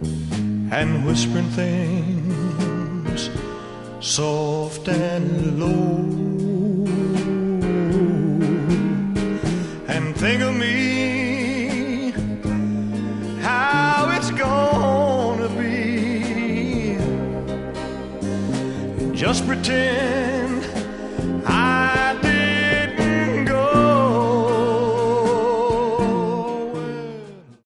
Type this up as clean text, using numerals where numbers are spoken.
and whispering things soft and low, and think of me, how it's gonna be. Just pretend I